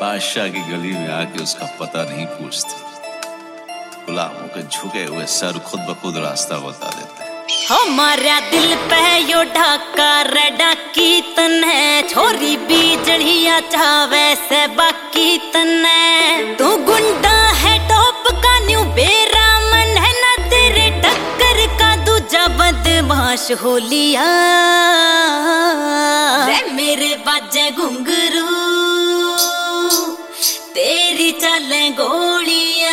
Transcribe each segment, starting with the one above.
बादशाह की गली में आके उसका पता नहीं पूछते, गुलामों के झुके हुए सर खुद ब खुद रास्ता बता देते। हमारा दिल पे यो ढाका रडा की तने, छोरी बिजलियां चावे से बाकी तने। तू गुंडा है टॉप का न्यू बेरा मन है ना तेरे टक्कर का दूजा बदमाश हो लिया। मेरे बाजे घुंघरू तेरी चले गोलियां।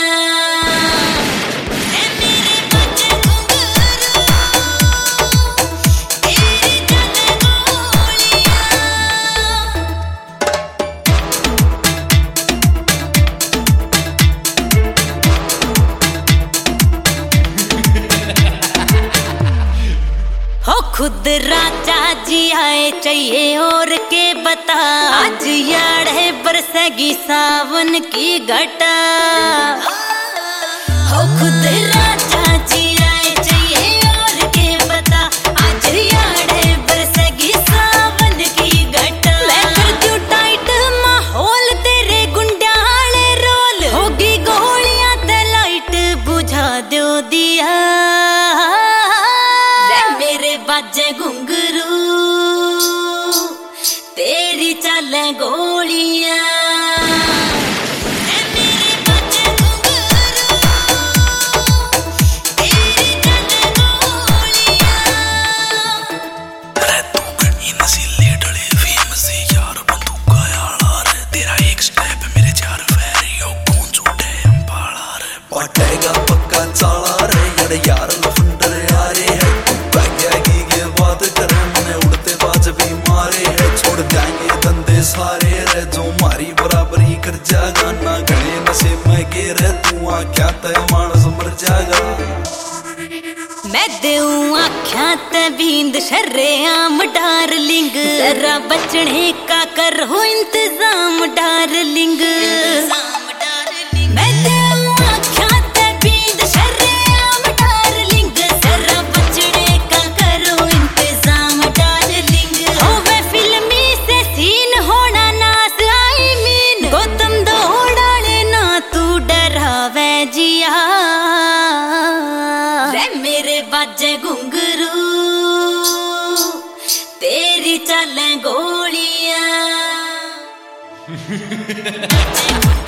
खुद राजा जी आए चाहिए और के बता, आज यार है बरसेगी सावन की घटा। खुद राजा जी आए चाहिए और के बता, आज यार है बरसेगी सावन की घटा। मैं कर दूं टाइट माहौल तेरे गुंडाले रोल, होगी गोलियां ते लाइट बुझा दो दिया। बाजे घुंघरू तेरी चले गोलियां। पक्का चाला रे यड़े यार लफंडर यारे है, छोड़ जाएंगे धंधे सारे रे, जो मारी बराबरी कर जाएगा ना गणे नशे में गिरे तू आख्या तय मानस मर जाएगा। मैं देऊं आख्या ते बींद शर्रेआम डार्लिंग, जरा बचने का करो इंतजाम डार्लिंग। मैं देऊं आख्या ते बींद शर्रेआम डार्लिंग, जरा बचने का करो इंतजाम डार्लिंग। होवे फिल्मी से सीन होना नास आई मीन, गौतम दौड़ाले ना तू डरावे जिया। रे मेरे बाजे घुंघरू तेरी चले गोलियां।